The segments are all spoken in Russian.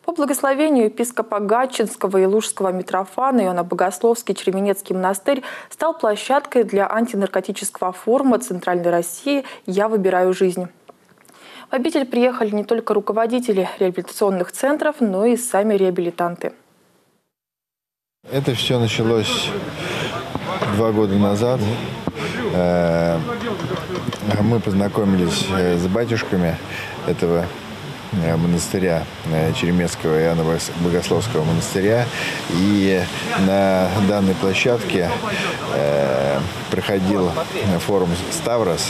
По благословению епископа Гатчинского и Лужского митрофана Иоанно-Богословский Череменецкий монастырь стал площадкой для антинаркотического форума Центральной России «Я выбираю жизнь». В обитель приехали не только руководители реабилитационных центров, но и сами реабилитанты. Это все началось 2 года назад. Мы познакомились с батюшками этого монастыря, Череменецкого и Иоанно-Богословского монастыря. И на данной площадке проходил форум «Ставрос».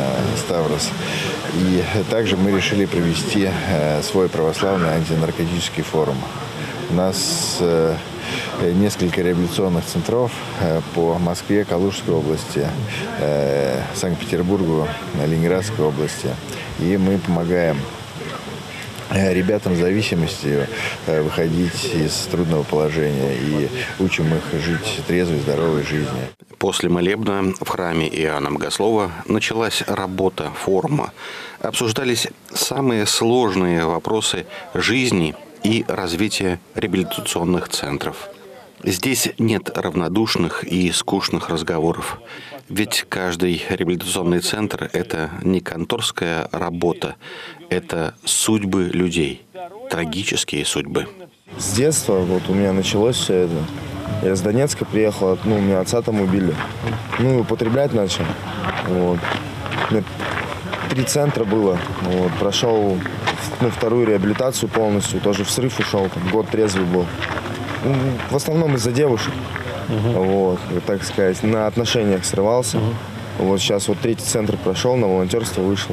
И также мы решили провести свой православный антинаркотический форум. У нас несколько реабилитационных центров по Москве, Калужской области, Санкт-Петербургу, Ленинградской области. И мы помогаем ребятам с зависимостью выходить из трудного положения и учим их жить трезвой, здоровой жизнью. После молебна в храме Иоанна Богослова началась работа форума. Обсуждались самые сложные вопросы жизни и развития реабилитационных центров. Здесь нет равнодушных и скучных разговоров. Ведь каждый реабилитационный центр – это не конторская работа, это судьбы людей, трагические судьбы. С детства вот у меня началось все это. Я с Донецка приехал, у меня отца там убили. Употреблять начал. Вот. У меня 3 центра было. Вот. Прошел вторую реабилитацию полностью, тоже в срыв ушел, год трезвый был. В основном из-за девушек. Вот, так сказать, на отношениях срывался. Вот сейчас вот 3-й центр прошел, на волонтерство вышел.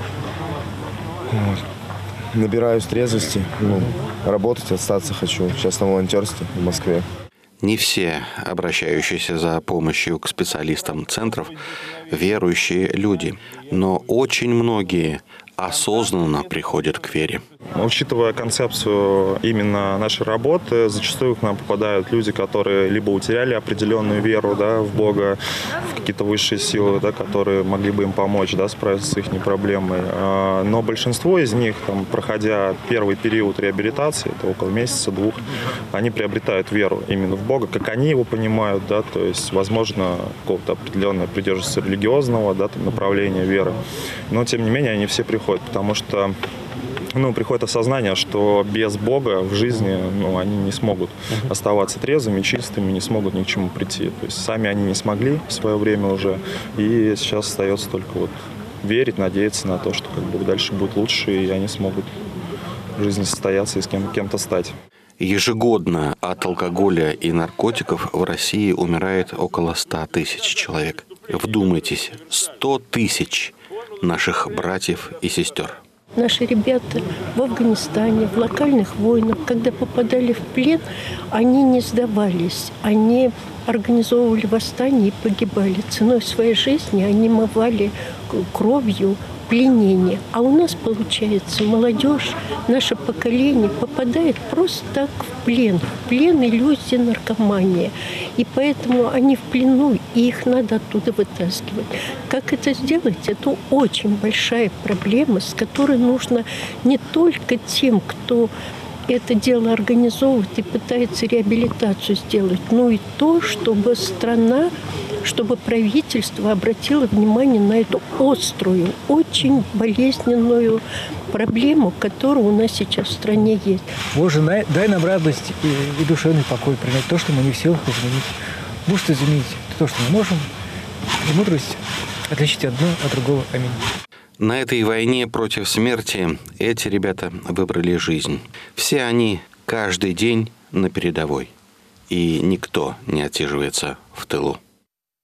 Вот. Набираюсь трезвости, работать, остаться хочу. Сейчас на волонтерстве в Москве. Не все обращающиеся за помощью к специалистам центров верующие люди, но очень многие осознанно приходят к вере. Учитывая концепцию именно нашей работы, зачастую к нам попадают люди, которые либо утеряли определенную веру в Бога, в какие-то высшие силы, которые могли бы им помочь справиться с их проблемой. Но большинство из них, проходя первый период реабилитации, это около месяца-2, они приобретают веру именно в Бога, как они его понимают, то есть, возможно, какого-то определенного придерживаются религиозного направления веры. Но, тем не менее, они все приходят, потому что приходит осознание, что без Бога в жизни они не смогут оставаться трезвыми, чистыми, не смогут ни к чему прийти. То есть сами они не смогли в свое время уже, и сейчас остается только верить, надеяться на то, что дальше будет лучше, и они смогут в жизни состояться и с кем-то стать. Ежегодно от алкоголя и наркотиков в России умирает около 100 тысяч человек. Вдумайтесь, 100 тысяч наших братьев и сестер. Наши ребята в Афганистане, в локальных войнах, когда попадали в плен, они не сдавались. Они организовывали восстание и погибали. Ценой своей жизни они омывали кровью пленение. А у нас, получается, молодежь, наше поколение попадает просто так в плен иллюзии наркомания. И поэтому они в плену, и их надо оттуда вытаскивать. Как это сделать? Это очень большая проблема, с которой нужно не только тем, кто это дело организовывает и пытается реабилитацию сделать, но и то, чтобы страна, чтобы правительство обратило внимание на эту острую, очень болезненную проблему, которая у нас сейчас в стране есть. Боже, дай нам радость и душевный покой, принять то, что мы не в силах изменить. Может изменить то, что мы можем, и мудрость отличить одно от другого. Аминь. На этой войне против смерти эти ребята выбрали жизнь. Все они каждый день на передовой. И никто не отсиживается в тылу.